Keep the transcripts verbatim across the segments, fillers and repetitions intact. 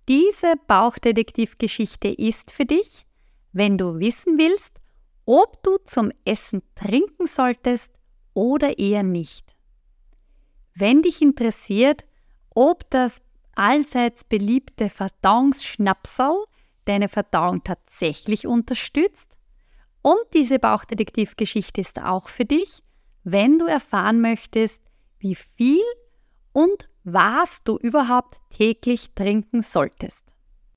Diese Bauchdetektivgeschichte ist für dich, wenn du wissen willst, ob du zum Essen trinken solltest oder eher nicht. Wenn dich interessiert, ob das allseits beliebte Verdauungsschnapsal deine Verdauung tatsächlich unterstützt, und diese Bauchdetektivgeschichte ist auch für dich, wenn du erfahren möchtest, wie viel und was du überhaupt täglich trinken solltest.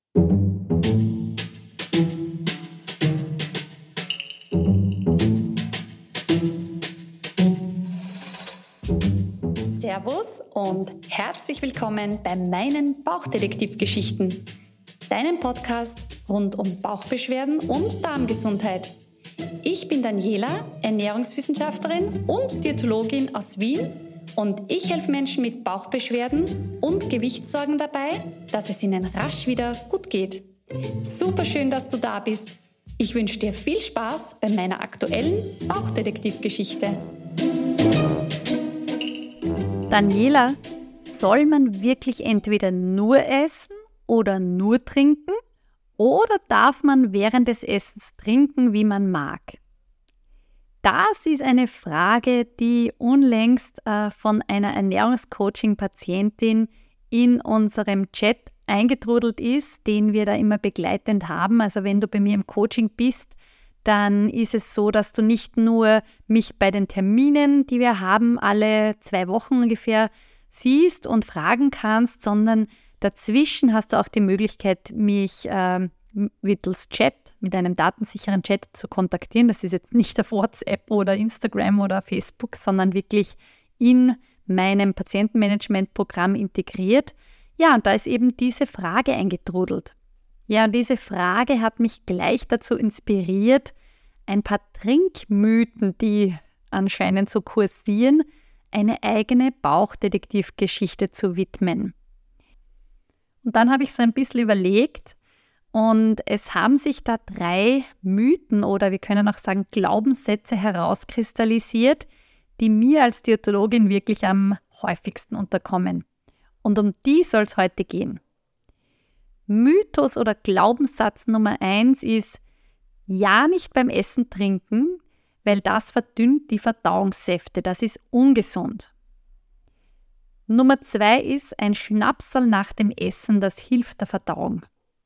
Servus und herzlich willkommen bei meinen Bauchdetektivgeschichten, deinem Podcast rund um Bauchbeschwerden und Darmgesundheit. Ich bin Daniela, Ernährungswissenschaftlerin und Diätologin aus Wien, und ich helfe Menschen mit Bauchbeschwerden und Gewichtssorgen dabei, dass es ihnen rasch wieder gut geht. Super schön, dass du da bist. Ich wünsche dir viel Spaß bei meiner aktuellen Bauchdetektivgeschichte. Daniela, soll man wirklich entweder nur essen oder nur trinken? Oder darf man während des Essens trinken, wie man mag? Das ist eine Frage, die unlängst äh, von einer Ernährungscoaching-Patientin in unserem Chat eingetrudelt ist, den wir da immer begleitend haben. Also wenn du bei mir im Coaching bist, dann ist es so, dass du nicht nur mich bei den Terminen, die wir haben, alle zwei Wochen ungefähr siehst und fragen kannst, sondern dazwischen hast du auch die Möglichkeit, mich äh, mittels Chat, mit einem datensicheren Chat zu kontaktieren. Das ist jetzt nicht auf WhatsApp oder Instagram oder Facebook, sondern wirklich in meinem Patientenmanagement-Programm integriert. Ja, und da ist eben diese Frage eingetrudelt. Ja, und diese Frage hat mich gleich dazu inspiriert, ein paar Trinkmythen, die anscheinend so kursieren, eine eigene Bauchdetektivgeschichte zu widmen. Und dann habe ich so ein bisschen überlegt, und es haben sich da drei Mythen oder wir können auch sagen Glaubenssätze herauskristallisiert, die mir als Diätologin wirklich am häufigsten unterkommen. Und um die soll es heute gehen. Mythos oder Glaubenssatz Nummer eins ist, ja nicht beim Essen trinken, weil das verdünnt die Verdauungssäfte, das ist ungesund. Nummer zwei ist ein Schnapsal nach dem Essen, das hilft der Verdauung.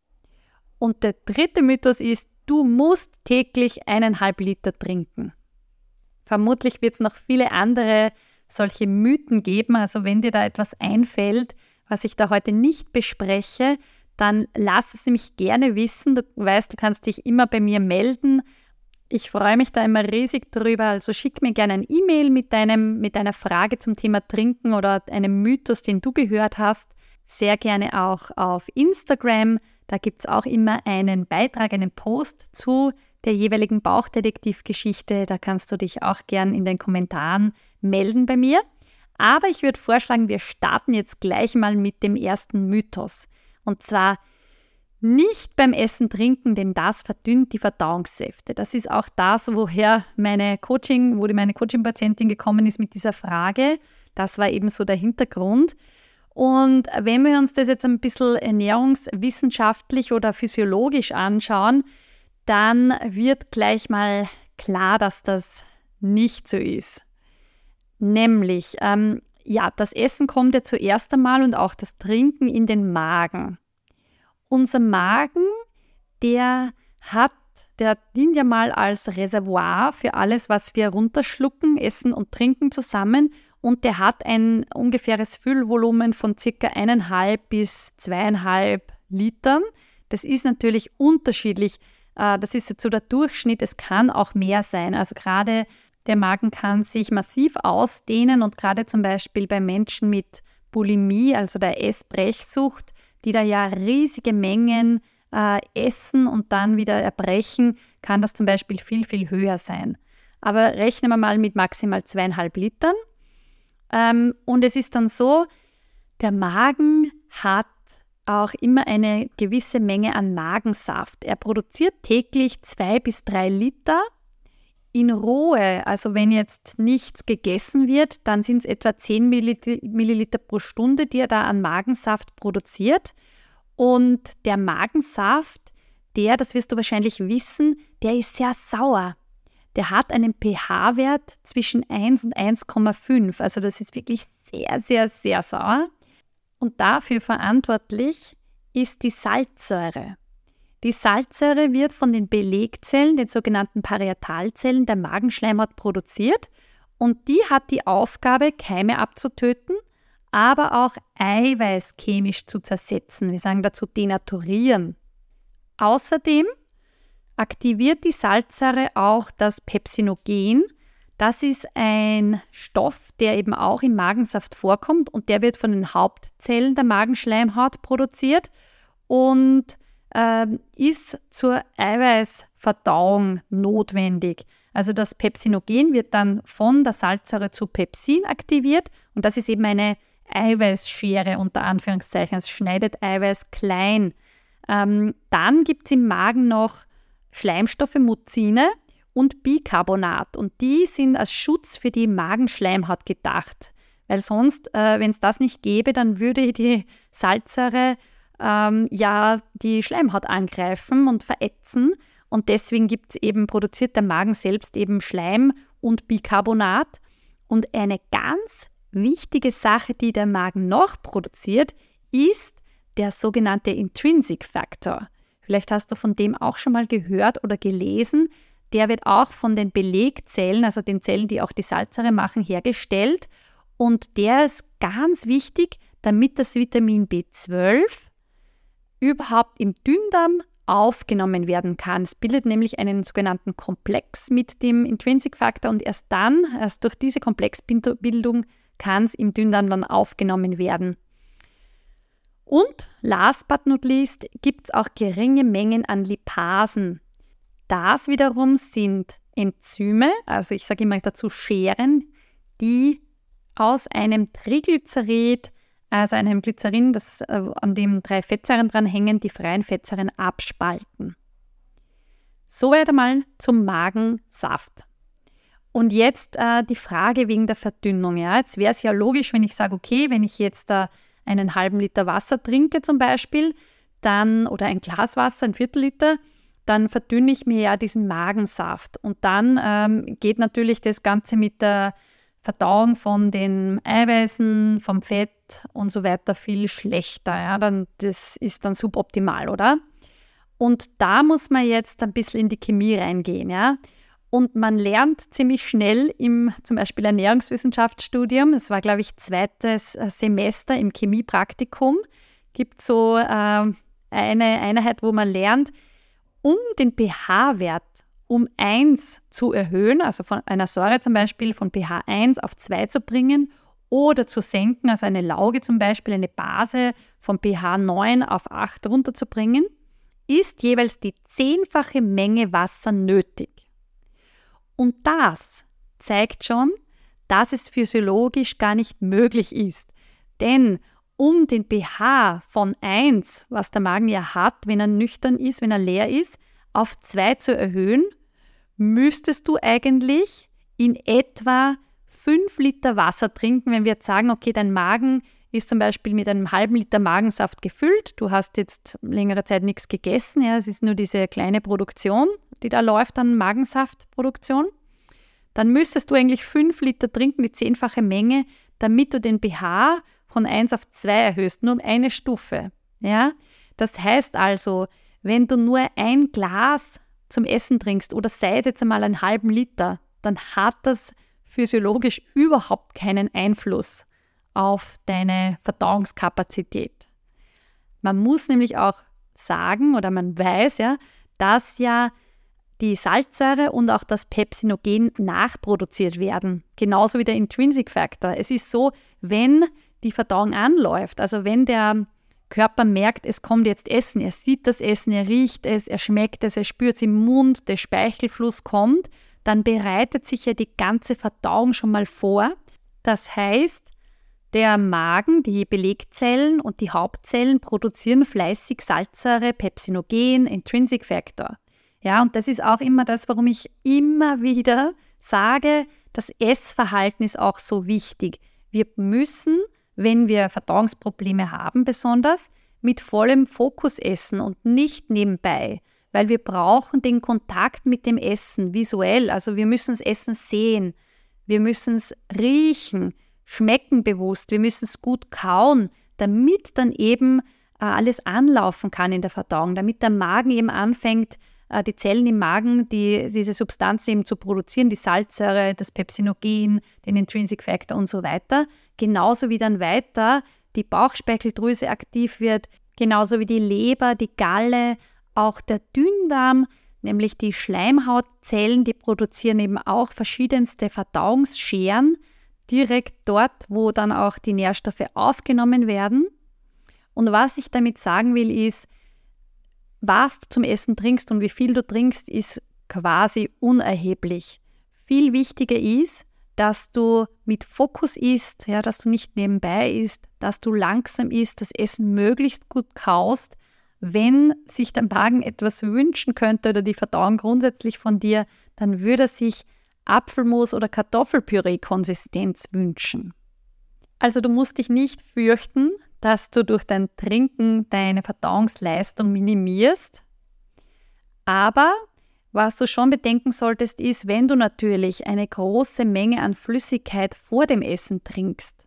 Und der dritte Mythos ist, du musst täglich eineinhalb Liter trinken. Vermutlich wird es noch viele andere solche Mythen geben. Also wenn dir da etwas einfällt, was ich da heute nicht bespreche, dann lass es mich gerne wissen. Du weißt, du kannst dich immer bei mir melden. Ich freue mich da immer riesig drüber. Also schick mir gerne ein E-Mail mit deinem, mit einer Frage zum Thema Trinken oder einem Mythos, den du gehört hast. Sehr gerne auch auf Instagram. Da gibt es auch immer einen Beitrag, einen Post zu der jeweiligen Bauchdetektivgeschichte. Da kannst du dich auch gern in den Kommentaren melden bei mir. Aber ich würde vorschlagen, wir starten jetzt gleich mal mit dem ersten Mythos. Und zwar nicht beim Essen trinken, denn das verdünnt die Verdauungssäfte. Das ist auch das, woher meine Coaching, wo die meine Coaching-Patientin gekommen ist mit dieser Frage. Das war eben so der Hintergrund. Und wenn wir uns das jetzt ein bisschen ernährungswissenschaftlich oder physiologisch anschauen, dann wird gleich mal klar, dass das nicht so ist. Nämlich, ähm, ja, das Essen kommt ja zuerst einmal und auch das Trinken in den Magen. Unser Magen, der hat, der dient ja mal als Reservoir für alles, was wir runterschlucken, Essen und Trinken zusammen. Und der hat ein ungefähres Füllvolumen von ca. eineinhalb bis zweieinhalb Litern. Das ist natürlich unterschiedlich. Das ist jetzt so der Durchschnitt. Es kann auch mehr sein. Also gerade der Magen kann sich massiv ausdehnen und gerade zum Beispiel bei Menschen mit Bulimie, also der Essbrechsucht, die da ja riesige Mengen äh, essen und dann wieder erbrechen, kann das zum Beispiel viel, viel höher sein. Aber rechnen wir mal mit maximal zweieinhalb Litern. Ähm, und es ist dann so, der Magen hat auch immer eine gewisse Menge an Magensaft. Er produziert täglich zwei bis drei Liter. In Ruhe, also wenn jetzt nichts gegessen wird, dann sind es etwa zehn Milliliter pro Stunde, die er da an Magensaft produziert. Und der Magensaft, der, das wirst du wahrscheinlich wissen, der ist sehr sauer. Der hat einen pH-Wert zwischen eins und eins Komma fünf. Also das ist wirklich sehr, sehr, sehr sauer. Und dafür verantwortlich ist die Salzsäure. Die Salzsäure wird von den Belegzellen, den sogenannten Parietalzellen der Magenschleimhaut produziert. Und die hat die Aufgabe, Keime abzutöten, aber auch Eiweiß chemisch zu zersetzen. Wir sagen dazu denaturieren. Außerdem aktiviert die Salzsäure auch das Pepsinogen. Das ist ein Stoff, der eben auch im Magensaft vorkommt und der wird von den Hauptzellen der Magenschleimhaut produziert und äh, ist zur Eiweißverdauung notwendig. Also das Pepsinogen wird dann von der Salzsäure zu Pepsin aktiviert und das ist eben eine Eiweißschere unter Anführungszeichen. Es schneidet Eiweiß klein. Ähm, dann gibt es im Magen noch Schleimstoffe, Mucine und Bicarbonat. Und die sind als Schutz für die Magenschleimhaut gedacht. Weil sonst, äh, wenn es das nicht gäbe, dann würde die Salzsäure ähm, ja die Schleimhaut angreifen und verätzen. Und deswegen gibt's eben, produziert der Magen selbst eben Schleim und Bicarbonat. Und eine ganz wichtige Sache, die der Magen noch produziert, ist der sogenannte Intrinsic Factor. Vielleicht hast du von dem auch schon mal gehört oder gelesen. Der wird auch von den Belegzellen, also den Zellen, die auch die Salzsäure machen, hergestellt. Und der ist ganz wichtig, damit das Vitamin B zwölf überhaupt im Dünndarm aufgenommen werden kann. Es bildet nämlich einen sogenannten Komplex mit dem Intrinsic Factor und erst dann, erst durch diese Komplexbildung, kann es im Dünndarm dann aufgenommen werden. Und last but not least gibt es auch geringe Mengen an Lipasen. Das wiederum sind Enzyme, also ich sage immer dazu Scheren, die aus einem Triglycerid, also einem Glycerin, das, äh, an dem drei Fettsäuren dran hängen, die freien Fettsäuren abspalten. Soweit einmal zum Magensaft. Und jetzt äh, die Frage wegen der Verdünnung. Ja? Jetzt wäre es ja logisch, wenn ich sage, okay, wenn ich jetzt äh, einen halben Liter Wasser trinke zum Beispiel, dann, oder ein Glas Wasser, ein Viertel Liter, dann verdünne ich mir ja diesen Magensaft. Und dann ähm, geht natürlich das Ganze mit der Verdauung von den Eiweißen, vom Fett und so weiter viel schlechter. Ja? Dann, das ist dann suboptimal, oder? Und da muss man jetzt ein bisschen in die Chemie reingehen. Ja? Und man lernt ziemlich schnell im zum Beispiel Ernährungswissenschaftsstudium, das war, glaube ich, zweites Semester im Chemiepraktikum, gibt so äh, eine Einheit, wo man lernt, um den pH-Wert um eins zu erhöhen, also von einer Säure zum Beispiel von pH eins auf zwei zu bringen oder zu senken, also eine Lauge zum Beispiel, eine Base von pH neun auf acht runterzubringen, ist jeweils die zehnfache Menge Wasser nötig. Und das zeigt schon, dass es physiologisch gar nicht möglich ist. Denn um den pH von eins, was der Magen ja hat, wenn er nüchtern ist, wenn er leer ist, auf zwei zu erhöhen, müsstest du eigentlich in etwa fünf Liter Wasser trinken, wenn wir jetzt sagen, okay, dein Magen ist zum Beispiel mit einem halben Liter Magensaft gefüllt, du hast jetzt längere Zeit nichts gegessen, ja, es ist nur diese kleine Produktion, die da läuft an Magensaftproduktion, dann müsstest du eigentlich fünf Liter trinken, die zehnfache Menge, damit du den pH von eins auf zwei erhöhst, nur um eine Stufe. Ja? Das heißt also, wenn du nur ein Glas zum Essen trinkst oder sei es jetzt einmal einen halben Liter, dann hat das physiologisch überhaupt keinen Einfluss auf deine Verdauungskapazität. Man muss nämlich auch sagen oder man weiß ja, dass ja die Salzsäure und auch das Pepsinogen nachproduziert werden, genauso wie der Intrinsic Factor. Es ist so, wenn die Verdauung anläuft, also wenn der Körper merkt, es kommt jetzt Essen, er sieht das Essen, er riecht es, er schmeckt es, er spürt es im Mund, der Speichelfluss kommt, dann bereitet sich ja die ganze Verdauung schon mal vor. Das heißt, der Magen, die Belegzellen und die Hauptzellen produzieren fleißig Salzsäure, Pepsinogen, Intrinsic Factor. Ja, und das ist auch immer das, warum ich immer wieder sage, das Essverhalten ist auch so wichtig. Wir müssen, wenn wir Verdauungsprobleme haben besonders, mit vollem Fokus essen und nicht nebenbei, weil wir brauchen den Kontakt mit dem Essen visuell. Also wir müssen das Essen sehen, wir müssen es riechen, schmecken bewusst, wir müssen es gut kauen, damit dann eben äh, alles anlaufen kann in der Verdauung, damit der Magen eben anfängt, äh, die Zellen im Magen, die, diese Substanz eben zu produzieren, die Salzsäure, das Pepsinogen, den Intrinsic Factor und so weiter, genauso wie dann weiter die Bauchspeicheldrüse aktiv wird, genauso wie die Leber, die Galle, auch der Dünndarm, nämlich die Schleimhautzellen, die produzieren eben auch verschiedenste Verdauungsscheren, direkt dort, wo dann auch die Nährstoffe aufgenommen werden. Und was ich damit sagen will, ist, was du zum Essen trinkst und wie viel du trinkst, ist quasi unerheblich. Viel wichtiger ist, dass du mit Fokus isst, ja, dass du nicht nebenbei isst, dass du langsam isst, das Essen möglichst gut kaust. Wenn sich der Magen etwas wünschen könnte oder die Verdauung grundsätzlich von dir, dann würde er sich Apfelmus oder Kartoffelpüree-Konsistenz wünschen. Also du musst dich nicht fürchten, dass du durch dein Trinken deine Verdauungsleistung minimierst. Aber was du schon bedenken solltest, ist, wenn du natürlich eine große Menge an Flüssigkeit vor dem Essen trinkst,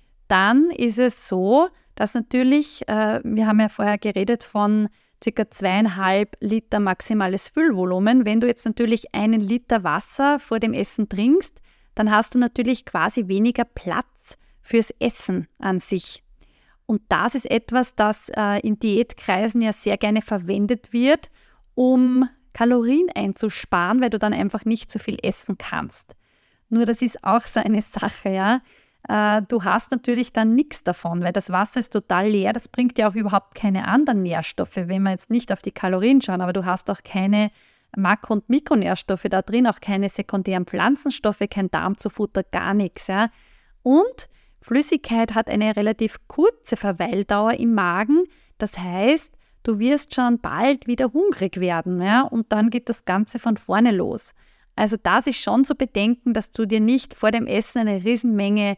dann ist es so, dass natürlich, äh, wir haben ja vorher geredet von ca. zweieinhalb Liter maximales Füllvolumen. Wenn du jetzt natürlich einen Liter Wasser vor dem Essen trinkst, dann hast du natürlich quasi weniger Platz fürs Essen an sich. Und das ist etwas, das äh, in Diätkreisen ja sehr gerne verwendet wird, um Kalorien einzusparen, weil du dann einfach nicht so viel essen kannst. Nur das ist auch so eine Sache, ja. Äh, du hast natürlich dann nichts davon, weil das Wasser ist total leer, das bringt dir auch überhaupt keine anderen Nährstoffe, wenn wir jetzt nicht auf die Kalorien schauen, aber du hast auch keine Makro- und Mikronährstoffe da drin, auch keine sekundären Pflanzenstoffe, kein Darmzufutter, gar nichts, ja. Und Flüssigkeit hat eine relativ kurze Verweildauer im Magen, das heißt, du wirst schon bald wieder hungrig werden, ja, und dann geht das Ganze von vorne los. Also das ist schon zu bedenken, dass du dir nicht vor dem Essen eine Riesenmenge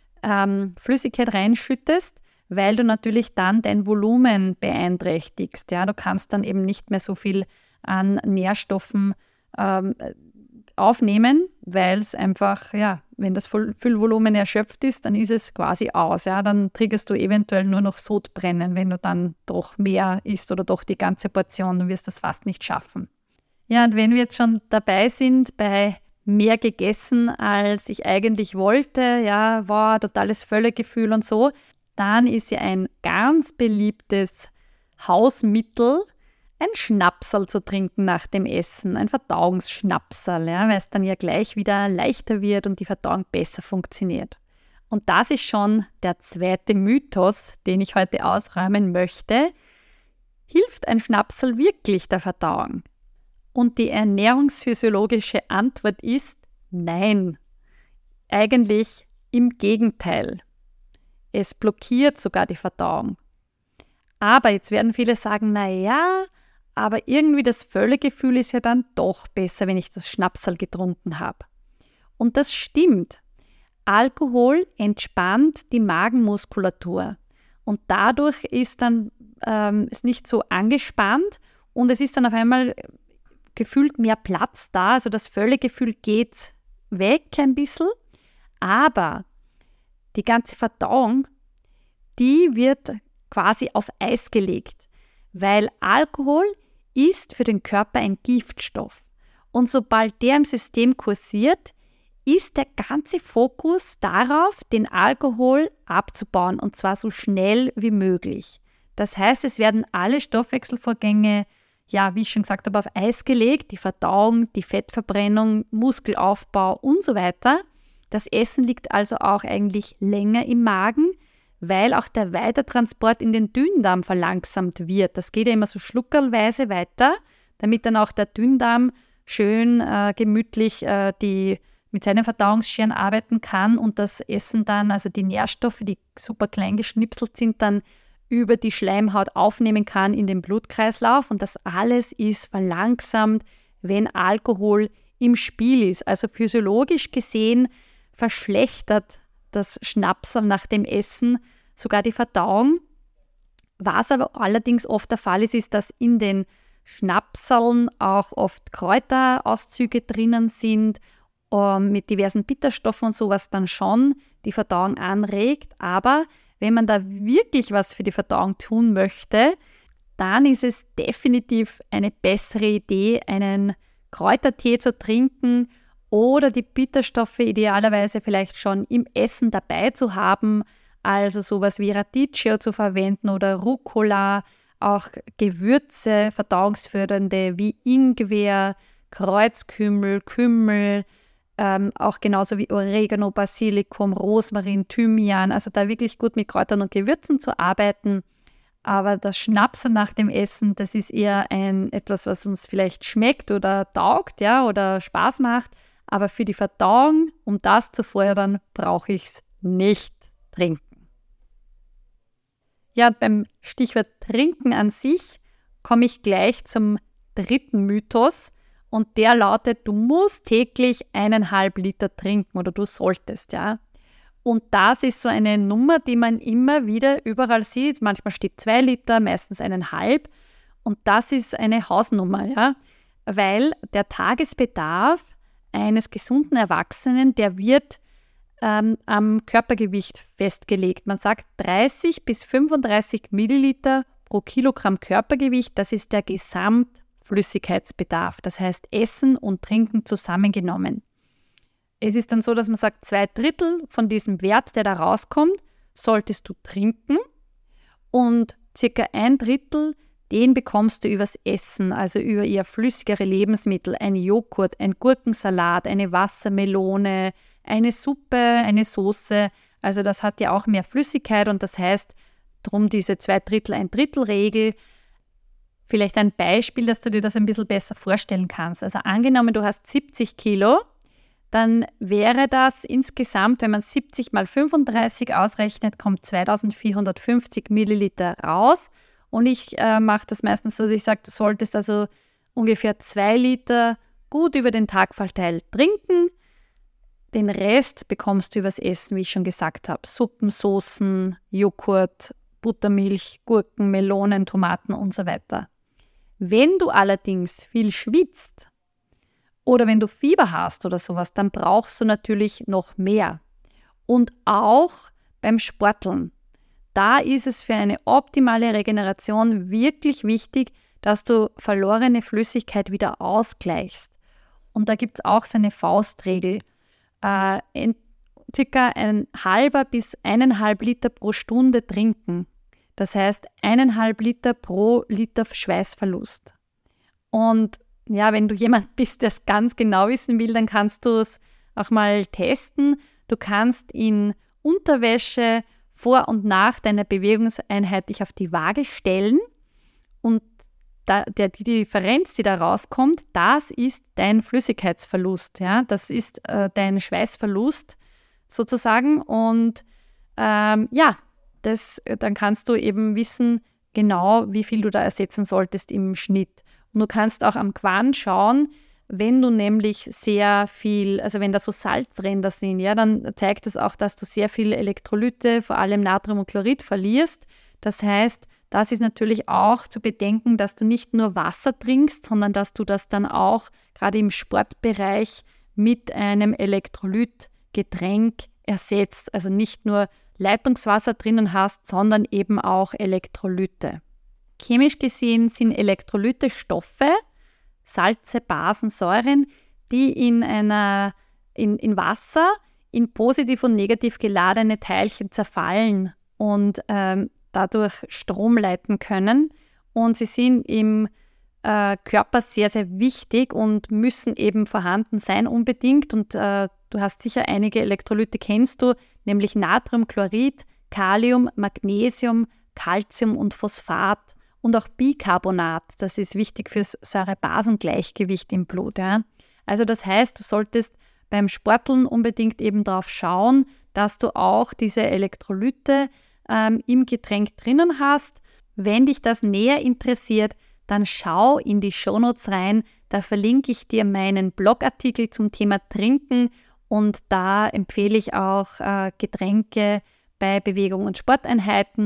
ähm, Flüssigkeit reinschüttest, weil du natürlich dann dein Volumen beeinträchtigst. Ja? Du kannst dann eben nicht mehr so viel an Nährstoffen ähm, aufnehmen, weil es einfach, ja, wenn das Füllvolumen erschöpft ist, dann ist es quasi aus. Ja? Dann triggerst du eventuell nur noch Sodbrennen, wenn du dann doch mehr isst oder doch die ganze Portion, du wirst das fast nicht schaffen. Ja, und wenn wir jetzt schon dabei sind bei mehr gegessen, als ich eigentlich wollte, ja, war totales Völlegefühl und so, dann ist ja ein ganz beliebtes Hausmittel, ein Schnapsal zu trinken nach dem Essen, ein Verdauungsschnapsal, ja, weil es dann ja gleich wieder leichter wird und die Verdauung besser funktioniert. Und das ist schon der zweite Mythos, den ich heute ausräumen möchte. Hilft ein Schnapsal wirklich der Verdauung? Und die ernährungsphysiologische Antwort ist nein. Eigentlich im Gegenteil. Es blockiert sogar die Verdauung. Aber jetzt werden viele sagen, naja, aber irgendwie das Völlegefühl ist ja dann doch besser, wenn ich das Schnapsal getrunken habe. Und das stimmt. Alkohol entspannt die Magenmuskulatur. Und dadurch ist dann ähm, es nicht so angespannt und es ist dann auf einmal gefühlt mehr Platz da, also das Völlegefühl geht weg ein bisschen, aber die ganze Verdauung, die wird quasi auf Eis gelegt, weil Alkohol ist für den Körper ein Giftstoff und sobald der im System kursiert, ist der ganze Fokus darauf, den Alkohol abzubauen und zwar so schnell wie möglich. Das heißt, es werden alle Stoffwechselvorgänge, ja, wie ich schon gesagt habe, auf Eis gelegt, die Verdauung, die Fettverbrennung, Muskelaufbau und so weiter. Das Essen liegt also auch eigentlich länger im Magen, weil auch der Weitertransport in den Dünndarm verlangsamt wird. Das geht ja immer so schluckerlweise weiter, damit dann auch der Dünndarm schön äh, gemütlich äh, die, mit seinen Verdauungsscheren arbeiten kann und das Essen dann, also die Nährstoffe, die super klein geschnipselt sind, dann über die Schleimhaut aufnehmen kann in den Blutkreislauf und das alles ist verlangsamt, wenn Alkohol im Spiel ist. Also physiologisch gesehen verschlechtert das Schnapsal nach dem Essen sogar die Verdauung, Was aber allerdings oft der Fall ist, ist, dass in den Schnapseln auch oft Kräuterauszüge drinnen sind, ähm, mit diversen Bitterstoffen und sowas dann schon die Verdauung anregt. Aber wenn man da wirklich was für die Verdauung tun möchte, dann ist es definitiv eine bessere Idee, einen Kräutertee zu trinken oder die Bitterstoffe idealerweise vielleicht schon im Essen dabei zu haben, also sowas wie Radicchio zu verwenden oder Rucola, auch Gewürze, verdauungsfördernde wie Ingwer, Kreuzkümmel, Kümmel, ähm, auch genauso wie Oregano, Basilikum, Rosmarin, Thymian, also da wirklich gut mit Kräutern und Gewürzen zu arbeiten. Aber das Schnapsen nach dem Essen, das ist eher ein etwas, was uns vielleicht schmeckt oder taugt, ja, oder Spaß macht. Aber für die Verdauung, um das zu fördern, brauche ich es nicht trinken. Ja, beim Stichwort Trinken an sich komme ich gleich zum dritten Mythos. Und der lautet, du musst täglich eineinhalb Liter trinken oder du solltest, ja. Und das ist so eine Nummer, die man immer wieder überall sieht. Manchmal steht zwei Liter, meistens eineinhalb. Und das ist eine Hausnummer, ja, weil der Tagesbedarf eines gesunden Erwachsenen, der wird ähm, am Körpergewicht festgelegt. Man sagt dreißig bis fünfunddreißig Milliliter pro Kilogramm Körpergewicht, das ist der Gesamtflüssigkeitsbedarf. Das heißt Essen und Trinken zusammengenommen. Es ist dann so, dass man sagt, zwei Drittel von diesem Wert, der da rauskommt, solltest du trinken und circa ein Drittel, den bekommst du übers Essen, also über eher flüssigere Lebensmittel, ein Joghurt, ein Gurkensalat, eine Wassermelone, eine Suppe, eine Soße. Also das hat ja auch mehr Flüssigkeit und das heißt, drum diese zwei Drittel, ein Drittel Regel. Vielleicht ein Beispiel, dass du dir das ein bisschen besser vorstellen kannst. Also angenommen, du hast siebzig Kilo, dann wäre das insgesamt, wenn man siebzig mal fünfunddreißig ausrechnet, kommt zweitausendvierhundertfünfzig Milliliter raus. Und ich äh, mache das meistens so, dass ich sage, du solltest also ungefähr zwei Liter gut über den Tag verteilt trinken. Den Rest bekommst du übers Essen, wie ich schon gesagt habe. Suppen, Soßen, Joghurt, Buttermilch, Gurken, Melonen, Tomaten und so weiter. Wenn du allerdings viel schwitzt oder wenn du Fieber hast oder sowas, dann brauchst du natürlich noch mehr. Und auch beim Sporteln. Da ist es für eine optimale Regeneration wirklich wichtig, dass du verlorene Flüssigkeit wieder ausgleichst. Und da gibt es auch so eine Faustregel. Äh, in circa ein halber bis eineinhalb Liter pro Stunde trinken. Das heißt, eineinhalb Liter pro Liter Schweißverlust. Und ja, wenn du jemand bist, der es ganz genau wissen will, dann kannst du es auch mal testen. Du kannst in Unterwäsche vor und nach deiner Bewegungseinheit dich auf die Waage stellen und da, der, die Differenz, die da rauskommt, das ist dein Flüssigkeitsverlust. Ja? Das ist äh, dein Schweißverlust sozusagen und ähm, ja, das, dann kannst du eben wissen, genau wie viel du da ersetzen solltest im Schnitt. Und du kannst auch am Quant schauen, wenn du nämlich sehr viel, also wenn da so Salzränder sind, ja, dann zeigt das auch, dass du sehr viele Elektrolyte, vor allem Natrium und Chlorid, verlierst. Das heißt, das ist natürlich auch zu bedenken, dass du nicht nur Wasser trinkst, sondern dass du das dann auch gerade im Sportbereich mit einem Elektrolytgetränk ersetzt. Also nicht nur Leitungswasser drinnen hast, sondern eben auch Elektrolyte. Chemisch gesehen sind Elektrolyte Stoffe, Salze, Basen, Säuren, die in, einer, in, in Wasser in positiv und negativ geladene Teilchen zerfallen und ähm, dadurch Strom leiten können. Und sie sind im äh, Körper sehr, sehr wichtig und müssen eben vorhanden sein unbedingt. Und äh, du hast sicher einige Elektrolyte, kennst du, nämlich Natriumchlorid, Kalium, Magnesium, Calcium und Phosphat. Und auch Bicarbonat, das ist wichtig fürs Säure-Basen-Gleichgewicht im Blut. Ja. Also das heißt, du solltest beim Sporteln unbedingt eben darauf schauen, dass du auch diese Elektrolyte ähm, im Getränk drinnen hast. Wenn dich das näher interessiert, dann schau in die Shownotes rein. Da verlinke ich dir meinen Blogartikel zum Thema Trinken und da empfehle ich auch äh, Getränke bei Bewegung und Sporteinheiten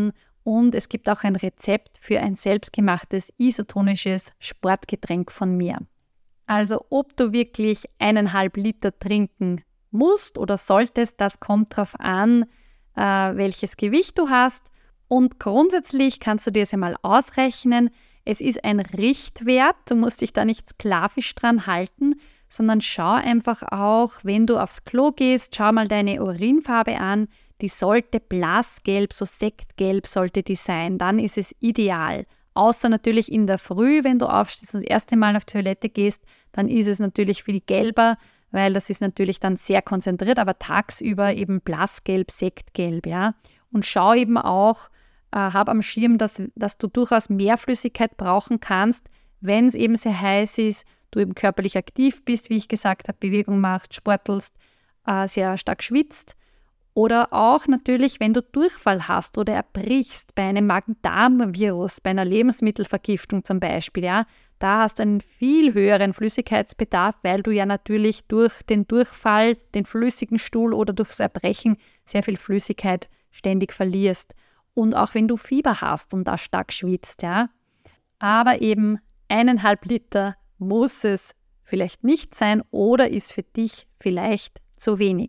und es gibt auch ein Rezept für ein selbstgemachtes isotonisches Sportgetränk von mir. Also ob du wirklich eineinhalb Liter trinken musst oder solltest, das kommt darauf an, äh, welches Gewicht du hast. Und grundsätzlich kannst du dir das einmal ausrechnen. Es ist ein Richtwert, du musst dich da nicht sklavisch dran halten, sondern schau einfach auch, wenn du aufs Klo gehst, schau mal deine Urinfarbe an. Die sollte blassgelb, so sektgelb sollte die sein. Dann ist es ideal. Außer natürlich in der Früh, wenn du aufstehst und das erste Mal auf die Toilette gehst, dann ist es natürlich viel gelber, weil das ist natürlich dann sehr konzentriert, aber tagsüber eben blassgelb, sektgelb, ja. Und schau eben auch, äh, hab am Schirm, dass, dass du durchaus mehr Flüssigkeit brauchen kannst, wenn es eben sehr heiß ist, du eben körperlich aktiv bist, wie ich gesagt habe, Bewegung machst, sportelst, äh, sehr stark schwitzt. Oder auch natürlich, wenn du Durchfall hast oder erbrichst bei einem Magen-Darm-Virus, bei einer Lebensmittelvergiftung zum Beispiel, ja, da hast du einen viel höheren Flüssigkeitsbedarf, weil du ja natürlich durch den Durchfall, den flüssigen Stuhl oder durchs Erbrechen sehr viel Flüssigkeit ständig verlierst. Und auch wenn du Fieber hast und da stark schwitzt, ja. Aber eben eineinhalb Liter muss es vielleicht nicht sein oder ist für dich vielleicht zu wenig.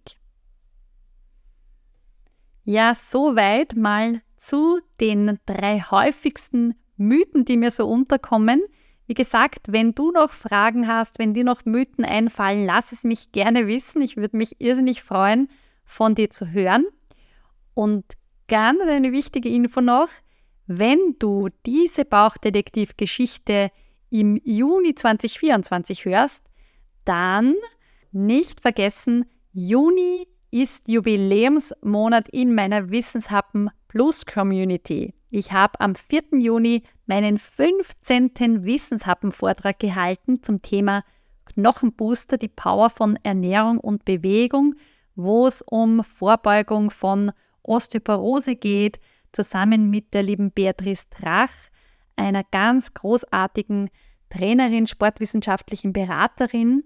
Ja, soweit mal zu den drei häufigsten Mythen, die mir so unterkommen. Wie gesagt, wenn du noch Fragen hast, wenn dir noch Mythen einfallen, lass es mich gerne wissen. Ich würde mich irrsinnig freuen, von dir zu hören. Und ganz eine wichtige Info noch, wenn du diese Bauchdetektiv-Geschichte im Juni zwanzig vierundzwanzig hörst, dann nicht vergessen, Juni ist Jubiläumsmonat in meiner Wissenshappen Plus Community. Ich habe am vierten Juni meinen fünfzehnten Wissenshappen-Vortrag gehalten zum Thema Knochenbooster, die Power von Ernährung und Bewegung, wo es um Vorbeugung von Osteoporose geht, zusammen mit der lieben Beatrice Drach, einer ganz großartigen Trainerin, sportwissenschaftlichen Beraterin.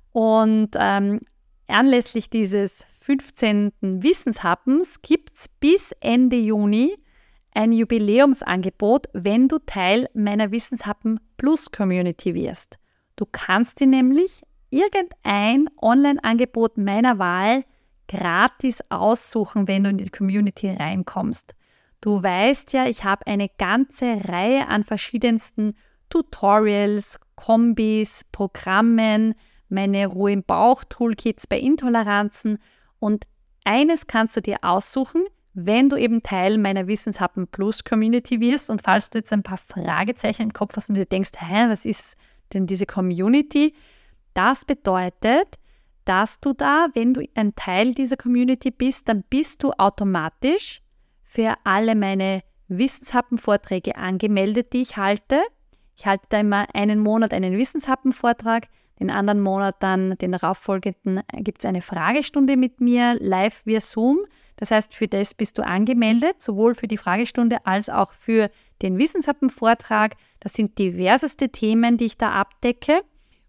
Und ähm, anlässlich dieses fünfzehnten Wissenshappens gibt es bis Ende Juni ein Jubiläumsangebot, wenn du Teil meiner Wissenshappen Plus Community wirst. Du kannst dir nämlich irgendein Online-Angebot meiner Wahl gratis aussuchen, wenn du in die Community reinkommst. Du weißt ja, ich habe eine ganze Reihe an verschiedensten Tutorials, Kombis, Programmen, meine Ruhe im Bauch-Toolkits bei Intoleranzen und eines kannst du dir aussuchen, wenn du eben Teil meiner Wissenshappen Plus Community wirst und falls du jetzt ein paar Fragezeichen im Kopf hast und dir denkst, hä, was ist denn diese Community? Das bedeutet, dass du da, wenn du ein Teil dieser Community bist, dann bist du automatisch für alle meine Wissenshappen-Vorträge angemeldet, die ich halte. Ich halte da immer einen Monat einen Wissenshappen-Vortrag, den anderen Monat dann, den darauffolgenden, gibt es eine Fragestunde mit mir, live via Zoom. Das heißt, für das bist du angemeldet, sowohl für die Fragestunde als auch für den Wissenshappen-Vortrag. Das sind diverseste Themen, die ich da abdecke.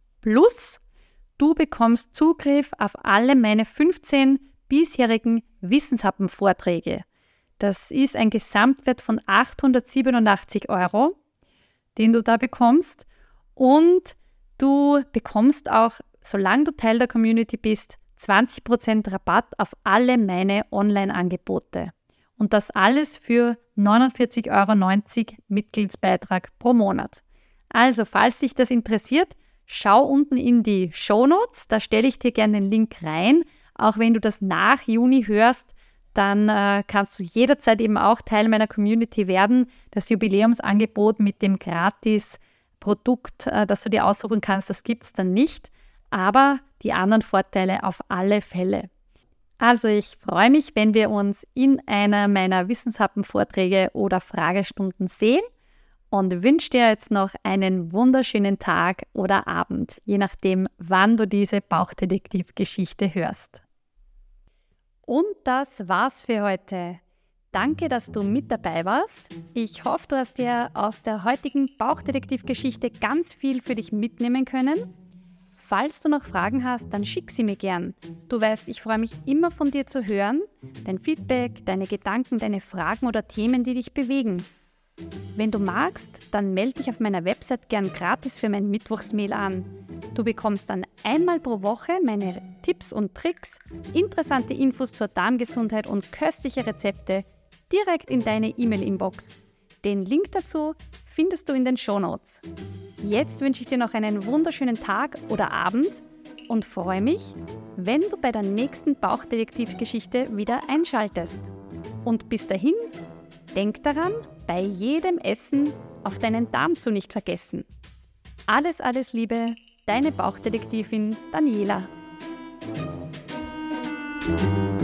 Plus, du bekommst Zugriff auf alle meine fünfzehn bisherigen Wissenshappen-Vorträge. Das ist ein Gesamtwert von achthundertsiebenundachtzig Euro, den du da bekommst. Und du bekommst auch, solange du Teil der Community bist, zwanzig Prozent Rabatt auf alle meine Online-Angebote. Und das alles für neunundvierzig Euro neunzig Mitgliedsbeitrag pro Monat. Also, falls dich das interessiert, schau unten in die Shownotes, da stelle ich dir gerne den Link rein. Auch wenn du das nach Juni hörst, dann äh, kannst du jederzeit eben auch Teil meiner Community werden. Das Jubiläumsangebot mit dem Gratis-Produkt, äh, das du dir aussuchen kannst, das gibt es dann nicht. Aber die anderen Vorteile auf alle Fälle. Also ich freue mich, wenn wir uns in einer meiner Wissenshappen-Vorträge oder Fragestunden sehen und wünsche dir jetzt noch einen wunderschönen Tag oder Abend, je nachdem, wann du diese Bauchdetektiv-Geschichte hörst. Und das war's für heute. Danke, dass du mit dabei warst. Ich hoffe, du hast dir aus der heutigen Bauchdetektiv-Geschichte ganz viel für dich mitnehmen können. Falls du noch Fragen hast, dann schick sie mir gern. Du weißt, ich freue mich immer von dir zu hören, dein Feedback, deine Gedanken, deine Fragen oder Themen, die dich bewegen. Wenn du magst, dann melde dich auf meiner Website gern gratis für mein Mittwochsmail an. Du bekommst dann einmal pro Woche meine Tipps und Tricks, interessante Infos zur Darmgesundheit und köstliche Rezepte direkt in deine E-Mail-Inbox. Den Link dazu findest du in den Shownotes. Jetzt wünsche ich dir noch einen wunderschönen Tag oder Abend und freue mich, wenn du bei der nächsten Bauchdetektivgeschichte wieder einschaltest. Und bis dahin, denk daran, bei jedem Essen auf deinen Darm zu nicht vergessen. Alles, alles Liebe, deine Bauchdetektivin Daniela.